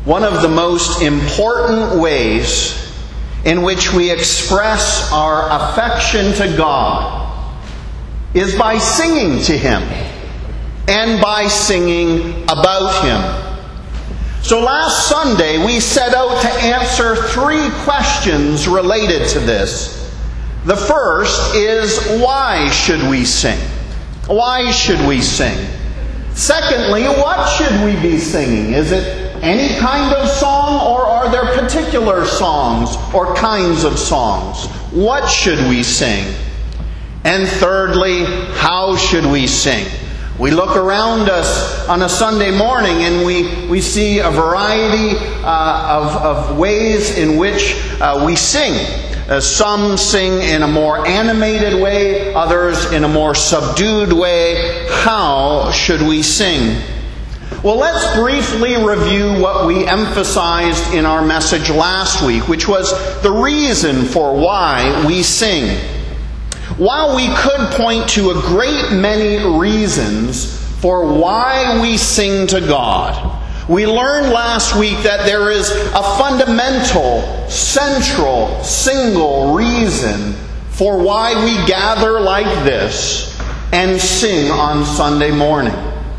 One of the most important ways in which we express our affection to God is by singing to Him and by singing about Him. So last Sunday we set out to answer 3 questions related to this. The first is, why should we sing? Why should we sing? Secondly, what should we be singing? Is it any kind of song, or are there particular songs or kinds of songs? What should we sing? And thirdly, how should we sing? We look around us on a Sunday morning and we see a variety of ways in which we sing. Some sing in a more animated way, others in a more subdued way. How should we sing? Well, let's briefly review what we emphasized in our message last week, which was the reason for why we sing. While we could point to a great many reasons for why we sing to God, we learned last week that there is a fundamental, central, single reason for why we gather like this and sing on Sunday morning.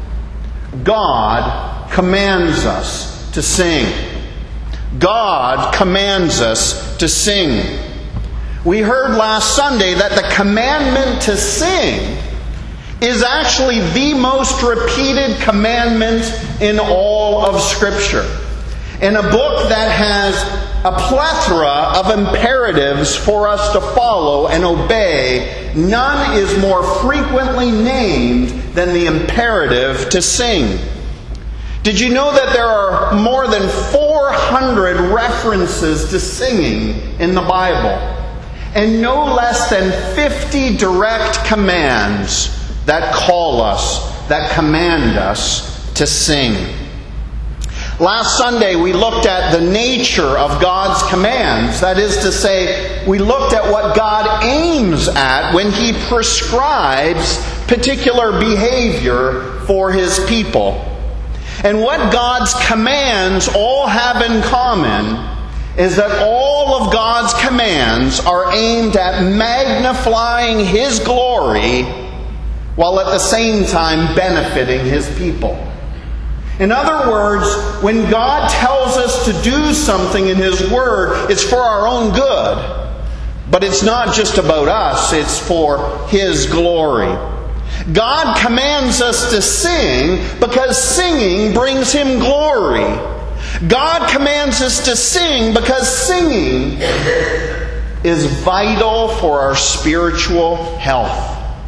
God commands us to sing. God commands us to sing. We heard last Sunday that the commandment to sing is actually the most repeated commandment in all of Scripture. In a book that has a plethora of imperatives for us to follow and obey, none is more frequently named than the imperative to sing. Did you know that there are more than 400 references to singing in the Bible? And no less than 50 direct commands that call us, that command us to sing. Last Sunday we looked at the nature of God's commands. That is to say, we looked at what God aims at when He prescribes particular behavior for His people. And what God's commands all have in common is that all of God's commands are aimed at magnifying His glory while at the same time benefiting His people. In other words, when God tells us to do something in His Word, it's for our own good. But it's not just about us, it's for His glory. God commands us to sing because singing brings Him glory. God commands us to sing because singing is vital for our spiritual health.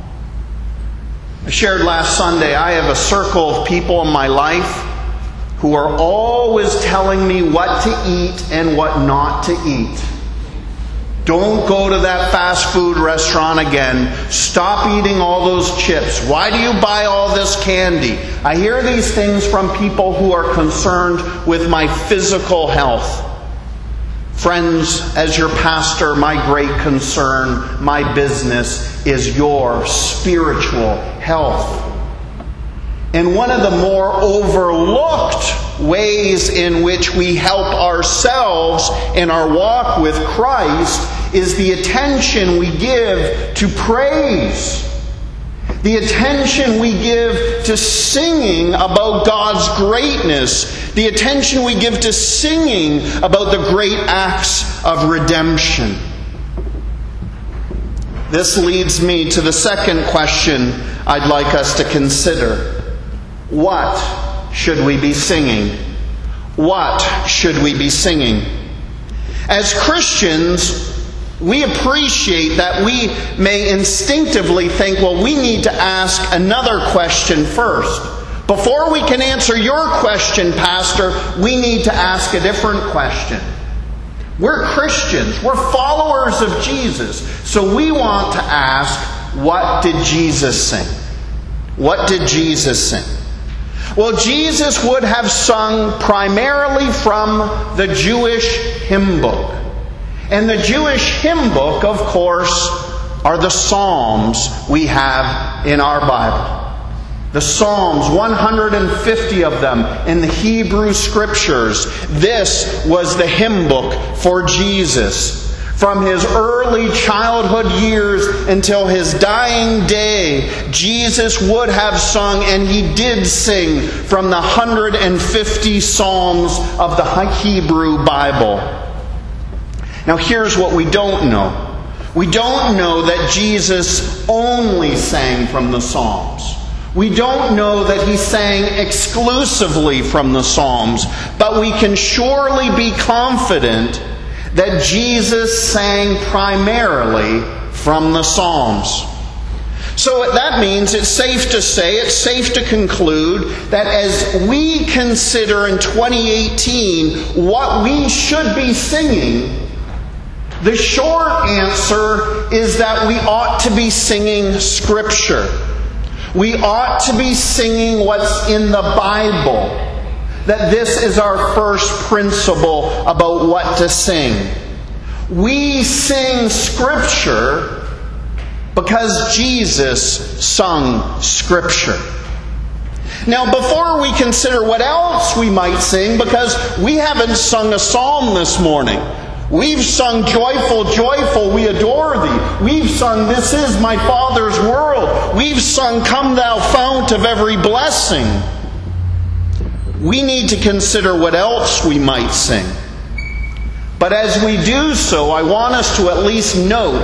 I shared last Sunday, I have a circle of people in my life who are always telling me what to eat and what not to eat. Don't go to that fast food restaurant again. Stop eating all those chips. Why do you buy all this candy? I hear these things from people who are concerned with my physical health. Friends, as your pastor, my great concern, my business is your spiritual health. And one of the more overlooked ways in which we help ourselves in our walk with Christ is the attention we give to praise. The attention we give to singing about God's greatness. The attention we give to singing about the great acts of redemption. This leads me to the second question I'd like us to consider. What should we be singing? What should we be singing? As Christians, we appreciate that we may instinctively think, well, we need to ask another question first. Before we can answer your question, Pastor, we need to ask a different question. We're Christians. We're followers of Jesus. So we want to ask, what did Jesus sing? What did Jesus sing? Well, Jesus would have sung primarily from the Jewish hymn book. And the Jewish hymn book, of course, are the Psalms we have in our Bible. The Psalms, 150 of them in the Hebrew Scriptures. This was the hymn book for Jesus. From his early childhood years until his dying day, Jesus would have sung, and he did sing, from the 150 Psalms of the Hebrew Bible. Now here's what we don't know. We don't know that Jesus only sang from the Psalms. We don't know that he sang exclusively from the Psalms, but we can surely be confident that Jesus sang primarily from the Psalms. So that means it's safe to say, it's safe to conclude that as we consider in 2018 what we should be singing, the short answer is that we ought to be singing Scripture. We ought to be singing what's in the Bible. That this is our first principle about what to sing. We sing Scripture because Jesus sung Scripture. Now, before we consider what else we might sing, because we haven't sung a psalm this morning. We've sung Joyful, Joyful, we adore Thee. We've sung This is my Father's world. We've sung Come Thou Fount of every blessing. We need to consider what else we might sing. But as we do so, I want us to at least note,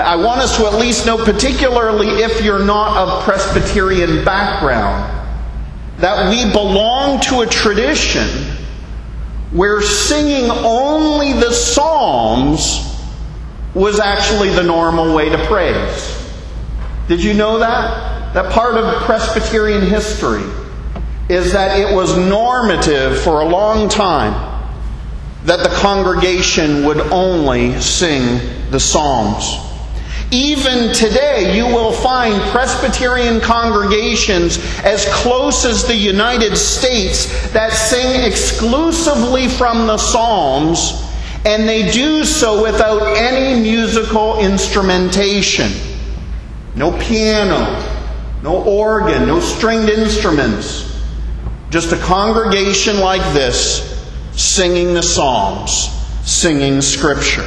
particularly if you're not of Presbyterian background, that we belong to a tradition where singing only the Psalms was actually the normal way to praise. Did you know that? That part of Presbyterian history is that it was normative for a long time that the congregation would only sing the Psalms. Even today, you will find Presbyterian congregations as close as the United States that sing exclusively from the Psalms, and they do so without any musical instrumentation. No piano, no organ, no stringed instruments. Just a congregation like this, singing the Psalms, singing Scripture.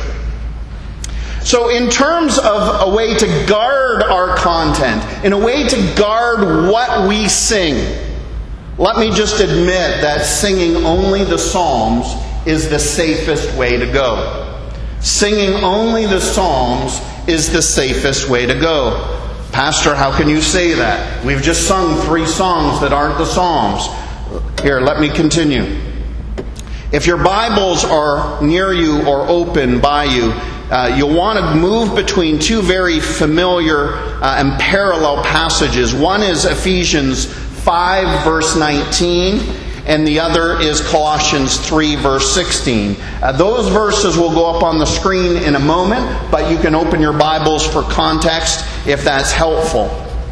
So in terms of a way to guard our content, in a way to guard what we sing, let me just admit that singing only the Psalms is the safest way to go. Singing only the Psalms is the safest way to go. Pastor, how can you say that? We've just sung 3 songs that aren't the Psalms. Here, let me continue. If your Bibles are near you or open by you, you'll want to move between 2 very familiar and parallel passages. One is Ephesians 5, verse 19, and the other is Colossians 3, verse 16. Those verses will go up on the screen in a moment, but you can open your Bibles for context if that's helpful.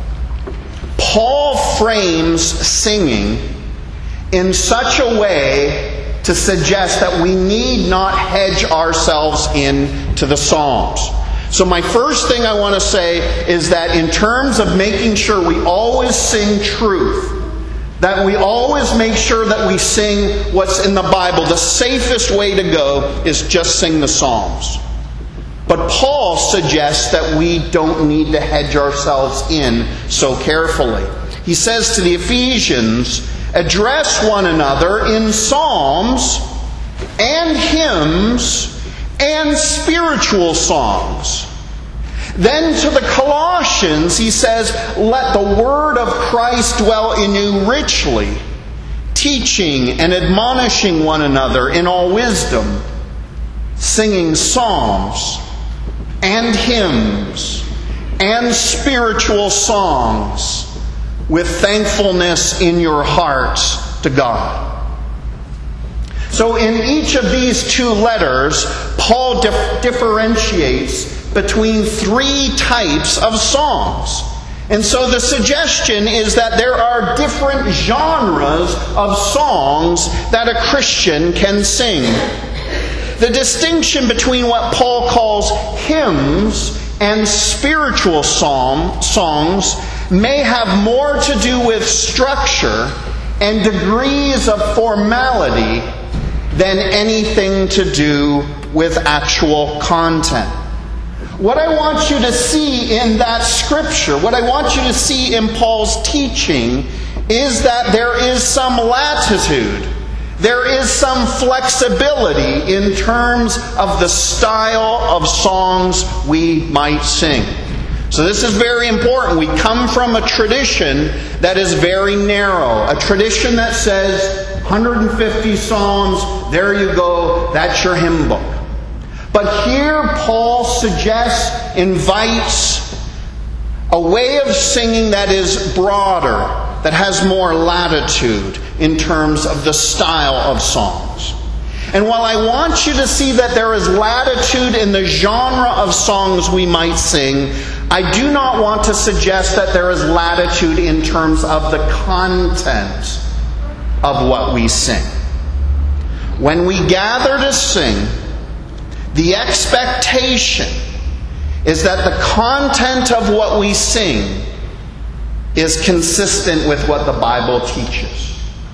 Paul frames singing in such a way to suggest that we need not hedge ourselves into the Psalms. So my first thing I want to say is that in terms of making sure we always sing truth, that we always make sure that we sing what's in the Bible, the safest way to go is just sing the Psalms. But Paul suggests that we don't need to hedge ourselves in so carefully. He says to the Ephesians, address one another in psalms and hymns and spiritual songs. Then to the Colossians, he says, let the word of Christ dwell in you richly, teaching and admonishing one another in all wisdom, singing psalms and hymns and spiritual songs with thankfulness in your hearts to God. So in each of these 2 letters, Paul differentiates between 3 types of songs. And so the suggestion is that there are different genres of songs that a Christian can sing. The distinction between what Paul calls hymns and spiritual songs may have more to do with structure and degrees of formality than anything to do with actual content. What I want you to see in that scripture, what I want you to see in Paul's teaching, is that there is some latitude, there is some flexibility in terms of the style of songs we might sing. So this is very important. We come from a tradition that is very narrow. A tradition that says 150 psalms, there you go, that's your hymn book. But here Paul suggests, invites a way of singing that is broader, that has more latitude in terms of the style of songs. And while I want you to see that there is latitude in the genre of songs we might sing, I do not want to suggest that there is latitude in terms of the content of what we sing. When we gather to sing, the expectation is that the content of what we sing is consistent with what the Bible teaches.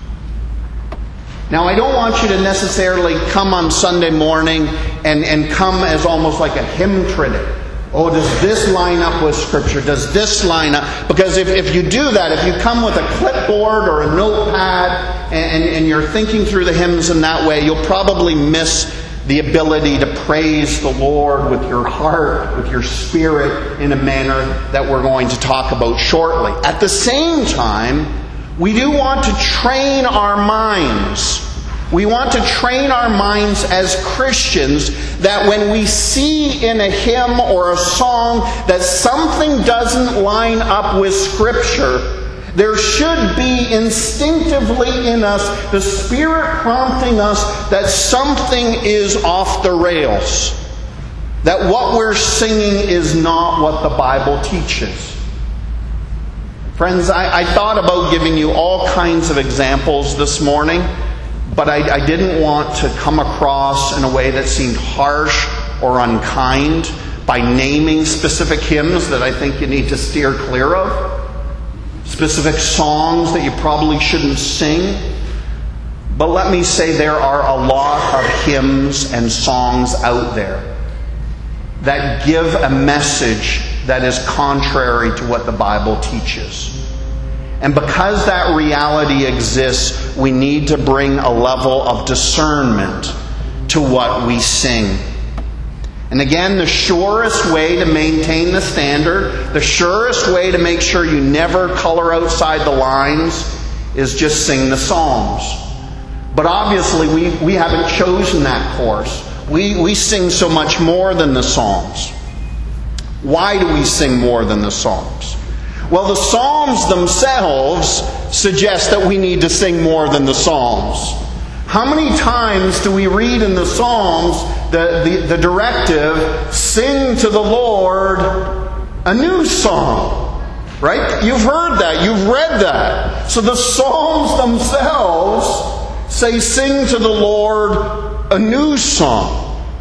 Now, I don't want you to necessarily come on Sunday morning and come as almost like a hymn critic. Oh, does this line up with Scripture? Does this line up? Because if you do that, if you come with a clipboard or a notepad and you're thinking through the hymns in that way, you'll probably miss the ability to praise the Lord with your heart, with your spirit, in a manner that we're going to talk about shortly. At the same time, we do want to train our minds. We want to train our minds as Christians that when we see in a hymn or a song that something doesn't line up with Scripture, there should be instinctively in us the Spirit prompting us that something is off the rails. That what we're singing is not what the Bible teaches. Friends, I thought about giving you all kinds of examples this morning, but I didn't want to come across in a way that seemed harsh or unkind by naming specific hymns that I think you need to steer clear of, specific songs that you probably shouldn't sing. But let me say there are a lot of hymns and songs out there that give a message that is contrary to what the Bible teaches. And because that reality exists, we need to bring a level of discernment to what we sing. And again, the surest way to maintain the standard, the surest way to make sure you never color outside the lines, is just sing the Psalms. But obviously, we haven't chosen that course. We sing so much more than the Psalms. Why do we sing more than the Psalms? Well, the Psalms themselves suggest that we need to sing more than the Psalms. How many times do we read in the Psalms the directive, sing to the Lord a new song? Right? You've heard that. You've read that. So the Psalms themselves say, sing to the Lord a new song.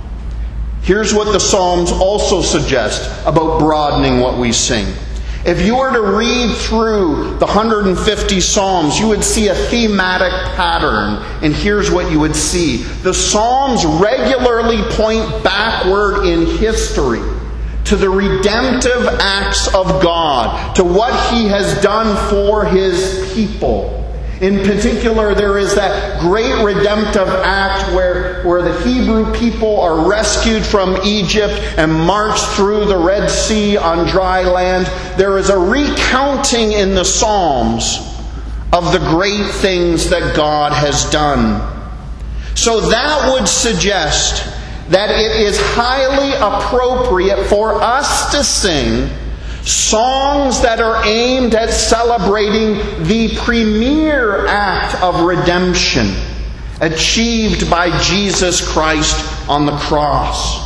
Here's what the Psalms also suggest about broadening what we sing. If you were to read through the 150 Psalms, you would see a thematic pattern. And here's what you would see. The Psalms regularly point backward in history to the redemptive acts of God, to what He has done for His people. In particular, there is that great redemptive act where the Hebrew people are rescued from Egypt and marched through the Red Sea on dry land. There is a recounting in the Psalms of the great things that God has done. So that would suggest that it is highly appropriate for us to sing songs that are aimed at celebrating the premier act of redemption achieved by Jesus Christ on the cross.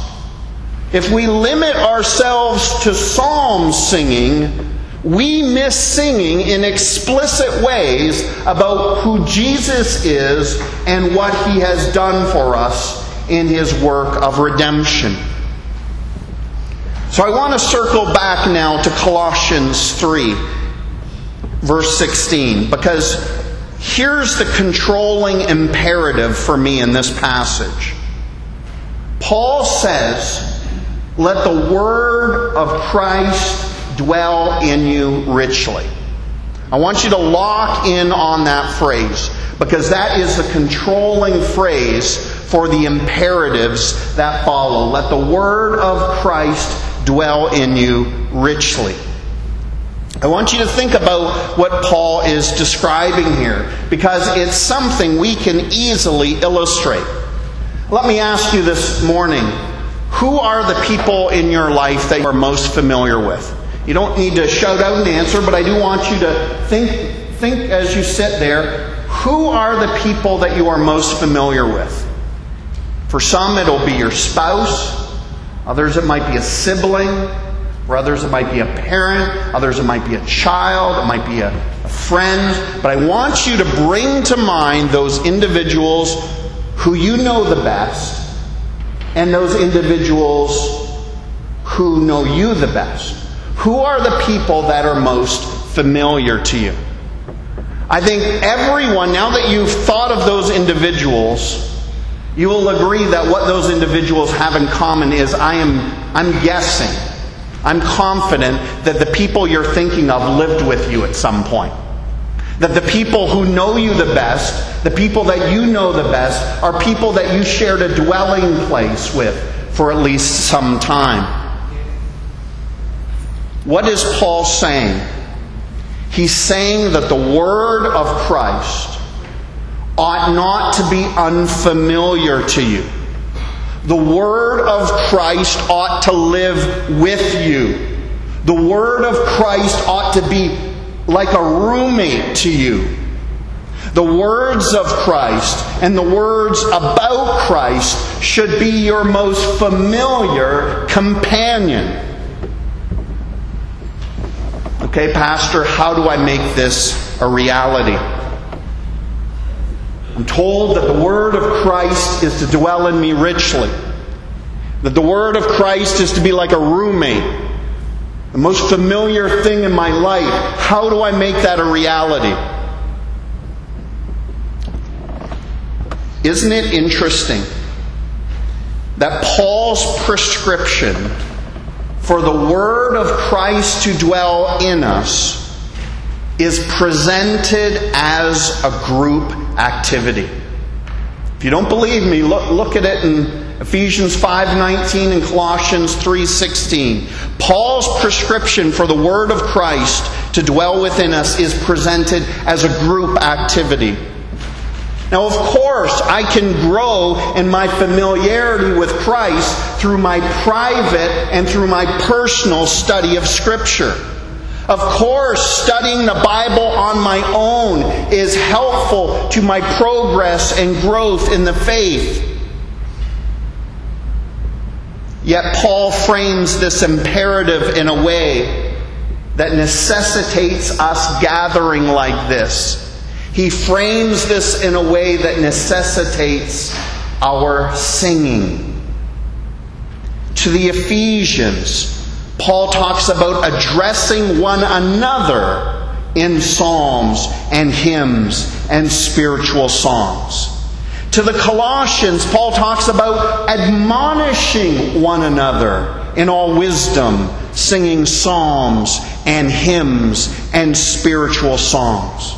If we limit ourselves to psalm singing, we miss singing in explicit ways about who Jesus is and what He has done for us in His work of redemption. So I want to circle back now to Colossians 3. verse 16, because here's the controlling imperative for me in this passage. Paul says, "Let the word of Christ dwell in you richly." I want you to lock in on that phrase, because that is the controlling phrase for the imperatives that follow. Let the word of Christ dwell in you richly. I want you to think about what Paul is describing here, because it's something we can easily illustrate. Let me ask you this morning, who are the people in your life that you are most familiar with? You don't need to shout out an answer, but I do want you to think as you sit there, who are the people that you are most familiar with? For some, it'll be your spouse. Others, it might be a sibling. For others, it might be a parent. Others, it might be a child. It might be a friend. But I want you to bring to mind those individuals who you know the best, and those individuals who know you the best. Who are the people that are most familiar to you? I think everyone, now that you've thought of those individuals, you will agree that what those individuals have in common is I'm guessing, I'm confident that the people you're thinking of lived with you at some point. That the people who know you the best, the people that you know the best, are people that you shared a dwelling place with for at least some time. What is Paul saying? He's saying that the word of Christ ought not to be unfamiliar to you. The word of Christ ought to live with you. The word of Christ ought to be like a roommate to you. The words of Christ and the words about Christ should be your most familiar companion. Okay, Pastor, how do I make this a reality? I'm told that the word of Christ is to dwell in me richly. That the word of Christ is to be like a roommate. The most familiar thing in my life. How do I make that a reality? Isn't it interesting that Paul's prescription for the word of Christ to dwell in us is presented as a group activity? If you don't believe me, look at it in Ephesians 5:19 and Colossians 3:16. Paul's prescription for the word of Christ to dwell within us is presented as a group activity. Now, of course, I can grow in my familiarity with Christ through my private and through my personal study of Scripture. Of course, studying the Bible on my own is helpful to my progress and growth in the faith. Yet Paul frames this imperative in a way that necessitates us gathering like this. He frames this in a way that necessitates our singing. To the Ephesians, Paul talks about addressing one another in psalms and hymns and spiritual songs. To the Colossians, Paul talks about admonishing one another in all wisdom, singing psalms and hymns and spiritual songs.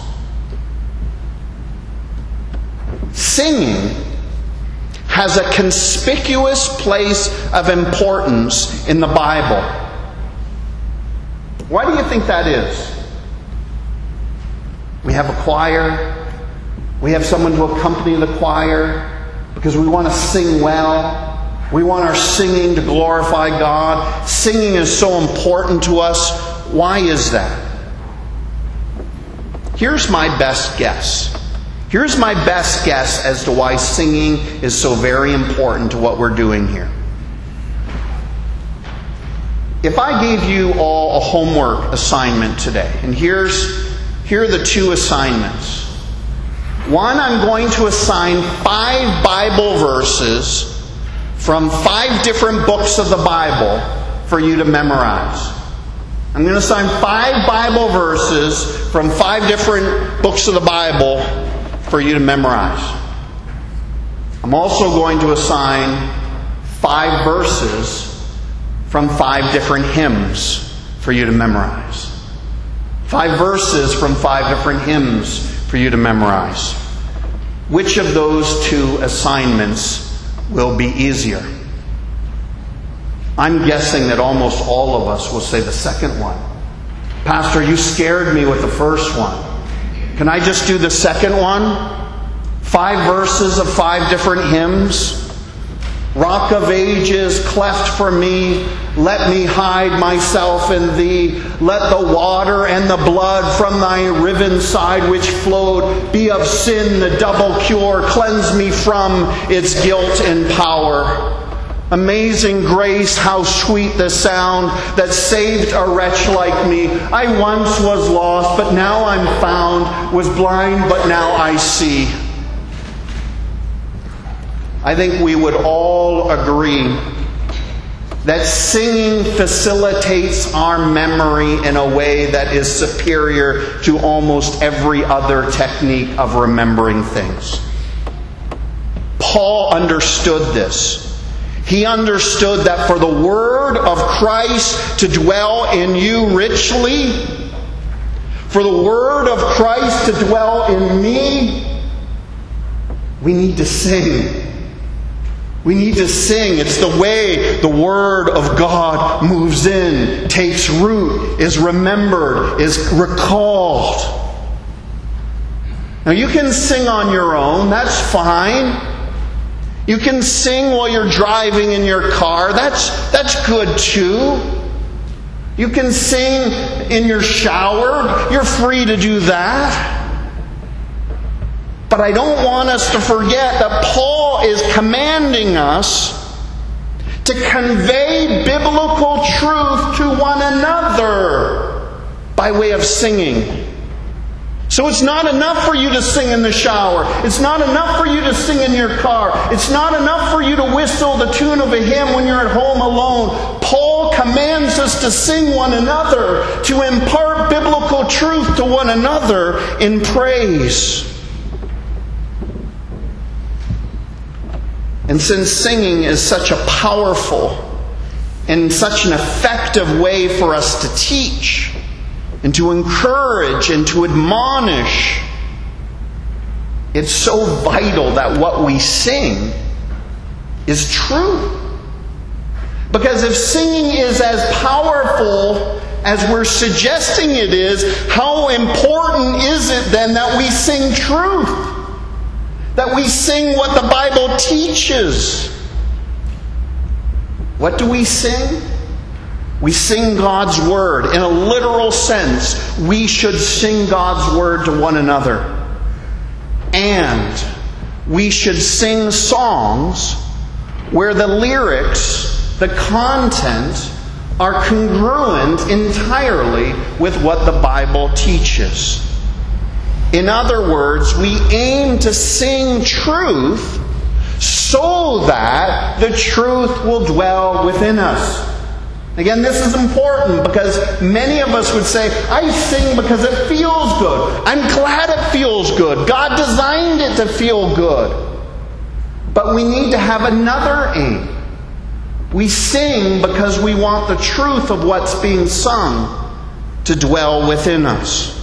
Singing has a conspicuous place of importance in the Bible. Why do you think that is? We have a choir. We have someone to accompany the choir because we want to sing well. We want our singing to glorify God. Singing is so important to us. Why is that? Here's my best guess. Here's my best guess as to why singing is so very important to what we're doing here. If I gave you all a homework assignment today, and here are the two assignments. One, I'm going to assign 5 Bible verses from 5 different books of the Bible for you to memorize. I'm going to assign 5 Bible verses from 5 different books of the Bible for you to memorize. I'm also going to assign 5 verses from 5 different hymns for you to memorize. 5 verses from 5 different hymns for you to memorize. Which of those 2 assignments will be easier? I'm guessing that almost all of us will say the second one. Pastor, you scared me with the first one. Can I just do the second one? 5 verses of 5 different hymns. Rock of ages, cleft for me, let me hide myself in thee. Let the water and the blood from thy riven side which flowed be of sin the double cure. Cleanse me from its guilt and power. Amazing grace, how sweet the sound that saved a wretch like me. I once was lost, but now I'm found. Was blind, but now I see. I think we would all agree that singing facilitates our memory in a way that is superior to almost every other technique of remembering things. Paul understood this. He understood that for the word of Christ to dwell in you richly, for the word of Christ to dwell in me, we need to sing. We need to sing. It's the way the Word of God moves in, takes root, is remembered, is recalled. Now you can sing on your own. That's fine. You can sing while you're driving in your car. That's good too. You can sing in your shower. You're free to do that. But I don't want us to forget that Paul is commanding us to convey biblical truth to one another by way of singing. So it's not enough for you to sing in the shower. It's not enough for you to sing in your car. It's not enough for you to whistle the tune of a hymn when you're at home alone. Paul commands us to sing one another, to impart biblical truth to one another in praise. And since singing is such a powerful and such an effective way for us to teach and to encourage and to admonish, it's so vital that what we sing is true. Because if singing is as powerful as we're suggesting it is, how important is it then that we sing truth? That we sing what the Bible teaches. What do we sing? We sing God's Word. In a literal sense, we should sing God's Word to one another. And we should sing songs where the lyrics, the content, are congruent entirely with what the Bible teaches. In other words, we aim to sing truth so that the truth will dwell within us. Again, this is important because many of us would say, I sing because it feels good. I'm glad it feels good. God designed it to feel good. But we need to have another aim. We sing because we want the truth of what's being sung to dwell within us.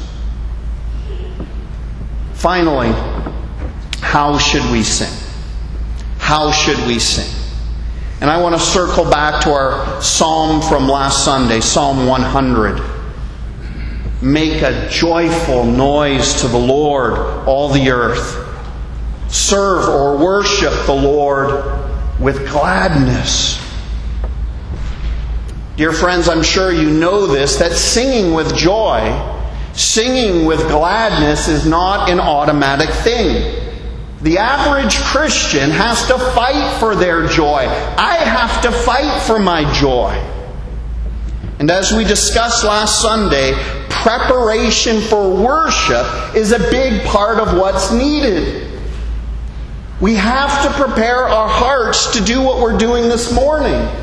Finally, how should we sing? How should we sing? And I want to circle back to our psalm from last Sunday, Psalm 100. Make a joyful noise to the Lord, all the earth. Serve or worship the Lord with gladness. Dear friends, I'm sure you know this, that singing with joy, singing with gladness is not an automatic thing. The average Christian has to fight for their joy. I have to fight for my joy. And as we discussed last Sunday, preparation for worship is a big part of what's needed. We have to prepare our hearts to do what we're doing this morning.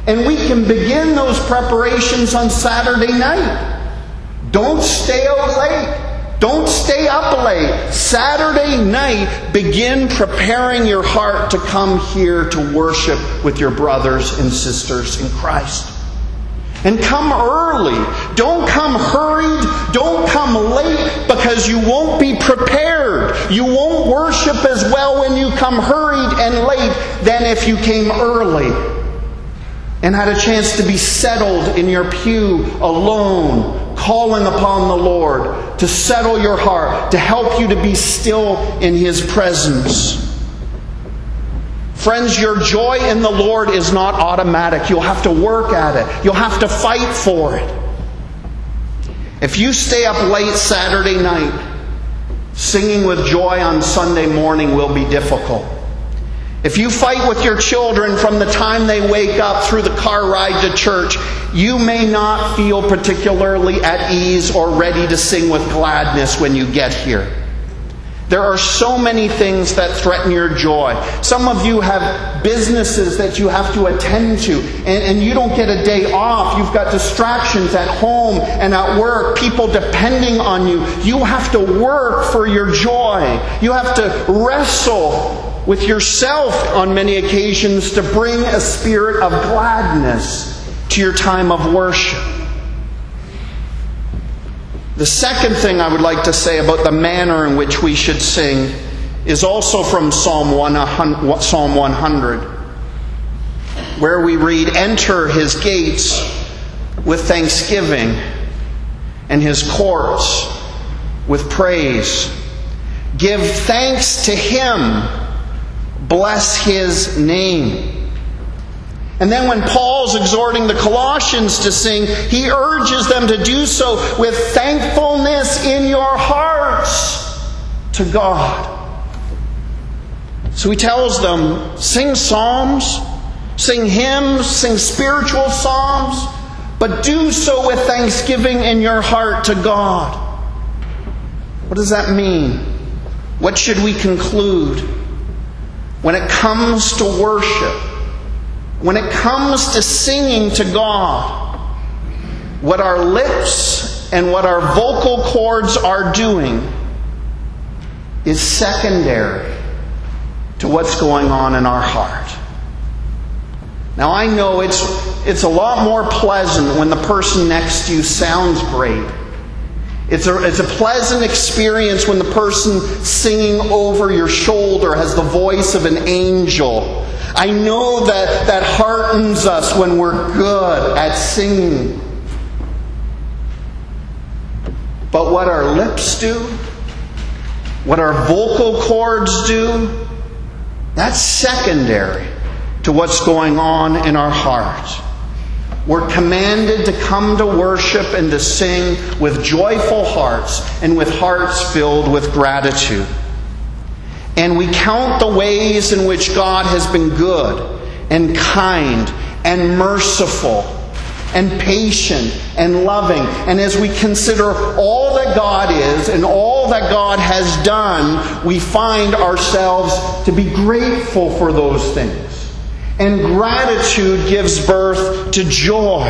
And we can begin those preparations on Saturday night. Don't stay out late. Don't stay up late. Saturday night, begin preparing your heart to come here to worship with your brothers and sisters in Christ. And come early. Don't come hurried. Don't come late, because you won't be prepared. You won't worship as well when you come hurried and late than if you came early and had a chance to be settled in your pew alone, calling upon the Lord to settle your heart, to help you to be still in His presence. Friends, your joy in the Lord is not automatic. You'll have to work at it. You'll have to fight for it. If you stay up late Saturday night, singing with joy on Sunday morning will be difficult. If you fight with your children from the time they wake up through the car ride to church, you may not feel particularly at ease or ready to sing with gladness when you get here. There are so many things that threaten your joy. Some of you have businesses that you have to attend to, and you don't get a day off. You've got distractions at home and at work, people depending on you. You have to work for your joy. You have to wrestle with yourself on many occasions to bring a spirit of gladness to your time of worship. The second thing I would like to say about the manner in which we should sing is also from Psalm 100, where we read, "Enter His gates with thanksgiving and His courts with praise. Give thanks to Him. Bless His name." And then when Paul's exhorting the Colossians to sing, he urges them to do so with thankfulness in your hearts to God. So he tells them, sing psalms, sing hymns, sing spiritual psalms, but do so with thanksgiving in your heart to God. What does that mean? What should we conclude? When it comes to worship, when it comes to singing to God, what our lips and what our vocal cords are doing is secondary to what's going on in our heart. Now I know it's a lot more pleasant when the person next to you sounds great. It's a pleasant experience when the person singing over your shoulder has the voice of an angel. I know that heartens us when we're good at singing. But what our lips do, what our vocal cords do, that's secondary to what's going on in our heart. We're commanded to come to worship and to sing with joyful hearts and with hearts filled with gratitude. And we count the ways in which God has been good and kind and merciful and patient and loving. And as we consider all that God is and all that God has done, we find ourselves to be grateful for those things. And gratitude gives birth to joy.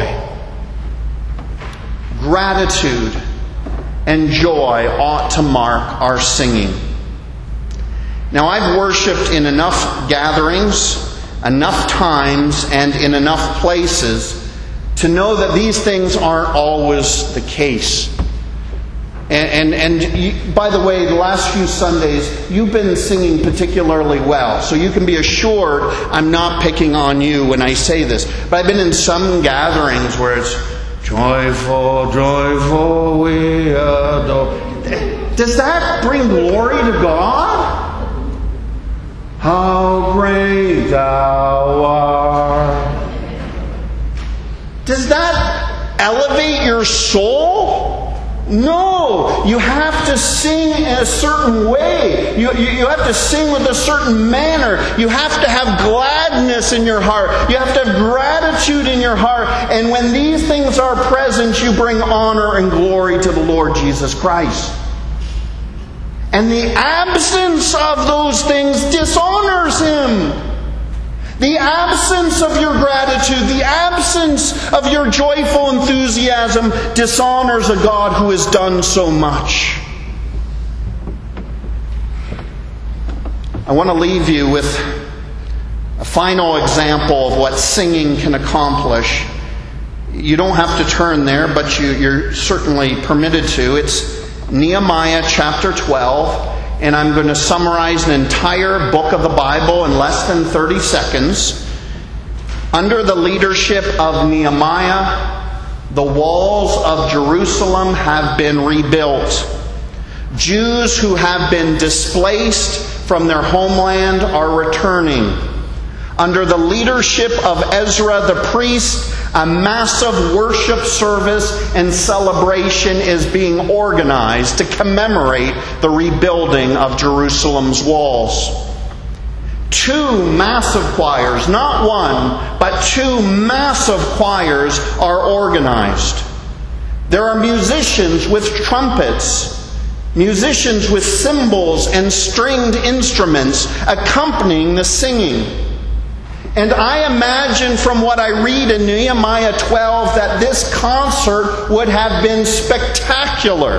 Gratitude and joy ought to mark our singing. Now, I've worshipped in enough gatherings, enough times, and in enough places to know that these things aren't always the case. And by the way, the last few Sundays, you've been singing particularly well. So you can be assured I'm not picking on you when I say this. But I've been in some gatherings where it's, joyful, joyful, we adore. Does that bring glory to God? How great thou art. Does that elevate your soul? No. You have to sing in a certain way. You have to sing with a certain manner. You have to have gladness in your heart. You have to have gratitude in your heart. And when these things are present, you bring honor and glory to the Lord Jesus Christ. And the absence of those things dishonors Him. The absence of your gratitude, the absence of your joyful enthusiasm dishonors a God who has done so much. I want to leave you with a final example of what singing can accomplish. You don't have to turn there, but you're certainly permitted to. It's Nehemiah chapter 12. And I'm going to summarize an entire book of the Bible in less than 30 seconds. Under the leadership of Nehemiah, the walls of Jerusalem have been rebuilt. Jews who have been displaced from their homeland are returning. Under the leadership of Ezra the priest, a massive worship service and celebration is being organized to commemorate the rebuilding of Jerusalem's walls. 2 massive choirs, not one, but 2 massive choirs are organized. There are musicians with trumpets, musicians with cymbals and stringed instruments accompanying the singing. And I imagine from what I read in Nehemiah 12 that this concert would have been spectacular.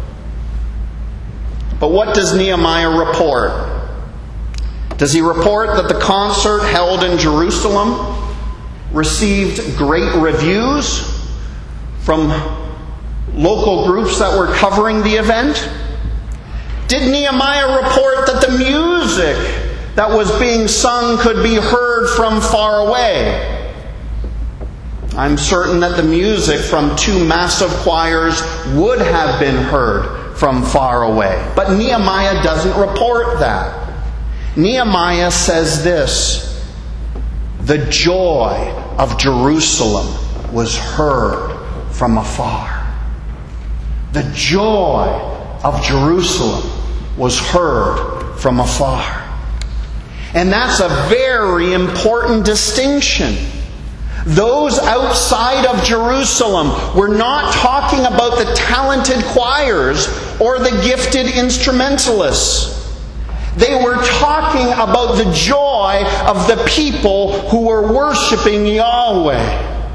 But what does Nehemiah report? Does he report that the concert held in Jerusalem received great reviews from local groups that were covering the event? Did Nehemiah report that the music that was being sung could be heard from far away? I'm certain that the music from 2 massive choirs would have been heard from far away. But Nehemiah doesn't report that. Nehemiah says this: the joy of Jerusalem was heard from afar. The joy of Jerusalem was heard from afar. And that's a very important distinction. Those outside of Jerusalem were not talking about the talented choirs or the gifted instrumentalists. They were talking about the joy of the people who were worshiping Yahweh.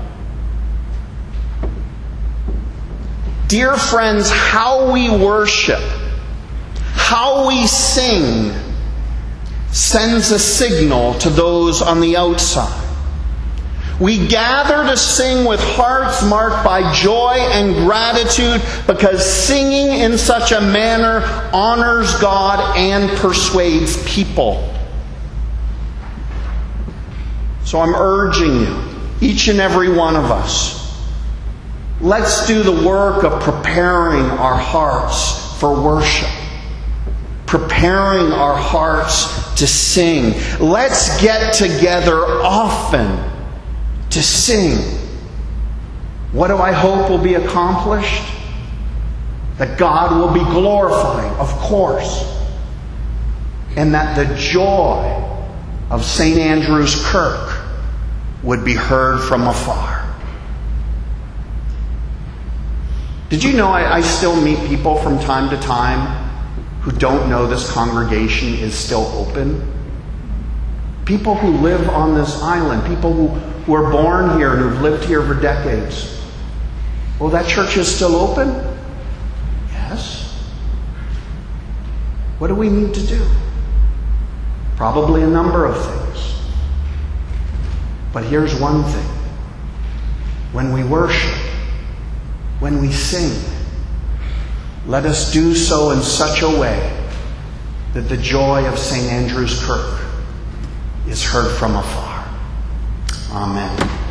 Dear friends, how we worship, how we sing, sends a signal to those on the outside. We gather to sing with hearts marked by joy and gratitude because singing in such a manner honors God and persuades people. So I'm urging you, each and every one of us, let's do the work of preparing our hearts for worship. Preparing our hearts to sing. Let's get together often to sing. What do I hope will be accomplished? That God will be glorified, of course. And that the joy of St. Andrew's Kirk would be heard from afar. Did you know I still meet people from time to time who don't know this congregation is still open? People who live on this island, people who were born here and who've lived here for decades. Well, that church is still open? Yes. What do we need to do? Probably a number of things. But here's one thing. When we worship, when we sing, let us do so in such a way that the joy of St. Andrew's Kirk is heard from afar. Amen.